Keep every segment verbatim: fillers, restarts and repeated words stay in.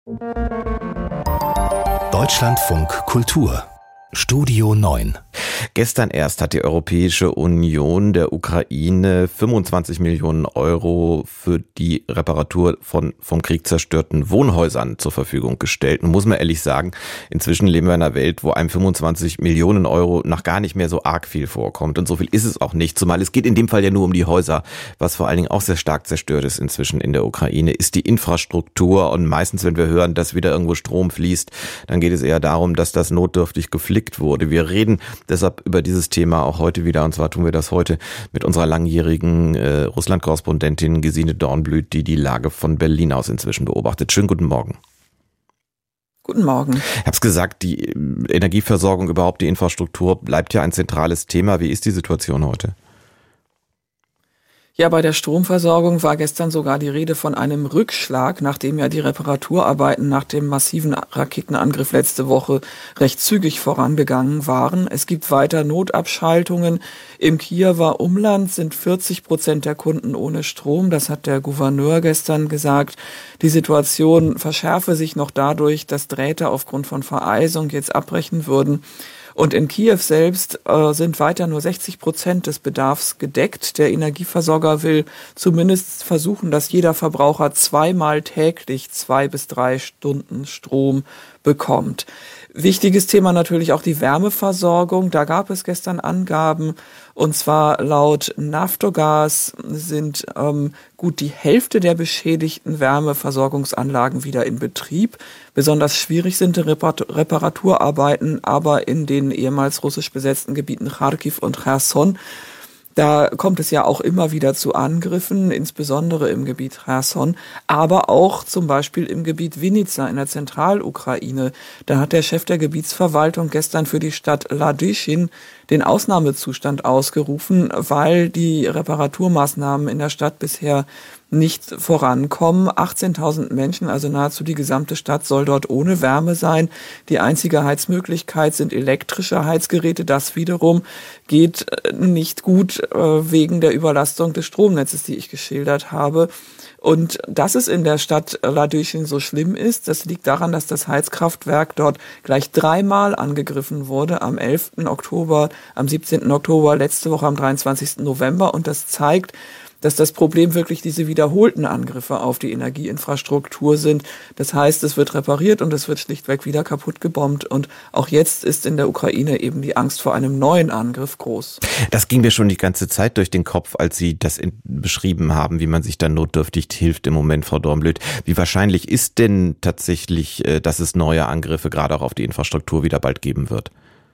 Deutschlandfunk Kultur Studio neun. Gestern erst hat die Europäische Union der Ukraine fünfundzwanzig Millionen Euro für die Reparatur von vom Krieg zerstörten Wohnhäusern zur Verfügung gestellt. Und muss man ehrlich sagen, inzwischen leben wir in einer Welt, wo einem fünfundzwanzig Millionen Euro noch gar nicht mehr so arg viel vorkommt. Und so viel ist es auch nicht. Zumal es geht in dem Fall ja nur um die Häuser. Was vor allen Dingen auch sehr stark zerstört ist inzwischen in der Ukraine, ist die Infrastruktur. Und meistens, wenn wir hören, dass wieder irgendwo Strom fließt, dann geht es eher darum, dass das notdürftig geflickt wurde. Wir reden deshalb über dieses Thema auch heute wieder. Und zwar tun wir das heute mit unserer langjährigen äh, Russland-Korrespondentin Gesine Dornblüt, die die Lage von Berlin aus inzwischen beobachtet. Schönen guten Morgen. Guten Morgen. Ich habe es gesagt, die Energieversorgung, überhaupt die Infrastruktur bleibt ja ein zentrales Thema. Wie ist die Situation heute? Ja, bei der Stromversorgung war gestern sogar die Rede von einem Rückschlag, nachdem ja die Reparaturarbeiten nach dem massiven Raketenangriff letzte Woche recht zügig vorangegangen waren. Es gibt weiter Notabschaltungen. Im Kiewer Umland sind vierzig Prozent der Kunden ohne Strom. Das hat der Gouverneur gestern gesagt. Die Situation verschärfe sich noch dadurch, dass Drähte aufgrund von Vereisung jetzt abbrechen würden. Und in Kiew selbst äh, sind weiter nur sechzig Prozent des Bedarfs gedeckt. Der Energieversorger will zumindest versuchen, dass jeder Verbraucher zweimal täglich zwei bis drei Stunden Strom bekommt. Wichtiges Thema natürlich auch die Wärmeversorgung. Da gab es gestern Angaben, und zwar laut Naftogaz sind ähm, gut die Hälfte der beschädigten Wärmeversorgungsanlagen wieder in Betrieb. Besonders schwierig sind die Reparaturarbeiten aber in den ehemals russisch besetzten Gebieten Charkiw und Cherson. Da kommt es ja auch immer wieder zu Angriffen, insbesondere im Gebiet Cherson, aber auch zum Beispiel im Gebiet Vinnitsa in der Zentralukraine. Da hat der Chef der Gebietsverwaltung gestern für die Stadt Ladyschin den Ausnahmezustand ausgerufen, weil die Reparaturmaßnahmen in der Stadt bisher nicht vorankommen. achtzehntausend Menschen, also nahezu die gesamte Stadt, soll dort ohne Wärme sein. Die einzige Heizmöglichkeit sind elektrische Heizgeräte. Das wiederum geht nicht gut wegen der Überlastung des Stromnetzes, die ich geschildert habe. Und dass es in der Stadt Ladyschin so schlimm ist, das liegt daran, dass das Heizkraftwerk dort gleich dreimal angegriffen wurde, am elften Oktober, am siebzehnten Oktober, letzte Woche am dreiundzwanzigsten November. Und das zeigt, dass das Problem wirklich diese wiederholten Angriffe auf die Energieinfrastruktur sind. Das heißt, es wird repariert und es wird schlichtweg wieder kaputt gebombt. Und auch jetzt ist in der Ukraine eben die Angst vor einem neuen Angriff groß. Das ging mir schon die ganze Zeit durch den Kopf, als Sie das in, beschrieben haben, wie man sich dann notdürftig hilft im Moment, Frau Dornblüt. Wie wahrscheinlich ist denn tatsächlich, dass es neue Angriffe gerade auch auf die Infrastruktur wieder bald geben wird?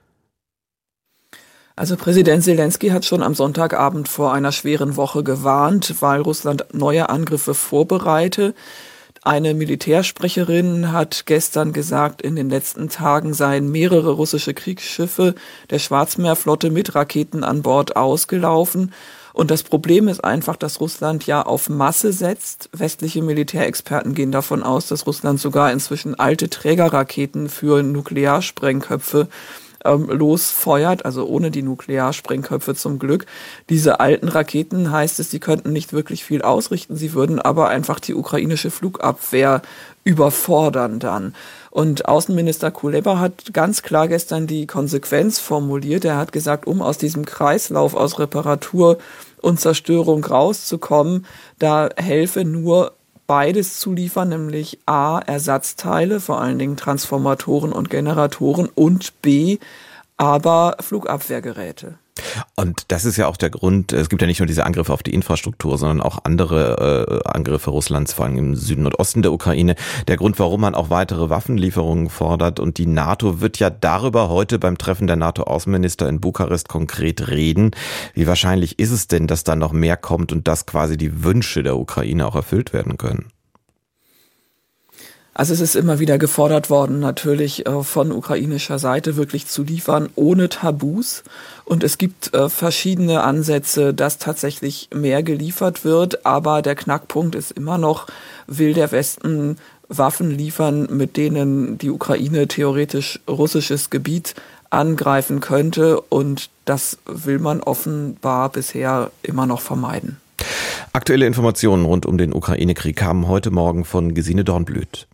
Also Präsident Selenskyj hat schon am Sonntagabend vor einer schweren Woche gewarnt, weil Russland neue Angriffe vorbereite. Eine Militärsprecherin hat gestern gesagt, in den letzten Tagen seien mehrere russische Kriegsschiffe der Schwarzmeerflotte mit Raketen an Bord ausgelaufen. Und das Problem ist einfach, dass Russland ja auf Masse setzt. Westliche Militärexperten gehen davon aus, dass Russland sogar inzwischen alte Trägerraketen für Nuklearsprengköpfe losfeuert, also ohne die Nuklearsprengköpfe zum Glück. Diese alten Raketen, heißt es, die könnten nicht wirklich viel ausrichten, sie würden aber einfach die ukrainische Flugabwehr überfordern dann. Und Außenminister Kuleba hat ganz klar gestern die Konsequenz formuliert. Er hat gesagt, um aus diesem Kreislauf aus Reparatur und Zerstörung rauszukommen, da helfe nur beides zu liefern, nämlich A, Ersatzteile, vor allen Dingen Transformatoren und Generatoren, und B, aber Flugabwehrgeräte. Und das ist ja auch der Grund, es gibt ja nicht nur diese Angriffe auf die Infrastruktur, sondern auch andere äh, Angriffe Russlands, vor allem im Süden und Osten der Ukraine. Der Grund, warum man auch weitere Waffenlieferungen fordert. Und die NATO wird ja darüber heute beim Treffen der NATO-Außenminister in Bukarest konkret reden. Wie wahrscheinlich ist es denn, dass da noch mehr kommt und dass quasi die Wünsche der Ukraine auch erfüllt werden können? Also es ist immer wieder gefordert worden, natürlich äh, von ukrainischer Seite wirklich zu liefern, ohne Tabus. Und es gibt äh, verschiedene Ansätze, dass tatsächlich mehr geliefert wird. Aber der Knackpunkt ist immer noch, will der Westen Waffen liefern, mit denen die Ukraine theoretisch russisches Gebiet angreifen könnte. Und das will man offenbar bisher immer noch vermeiden. Aktuelle Informationen rund um den Ukraine-Krieg kamen heute Morgen von Gesine Dornblüt.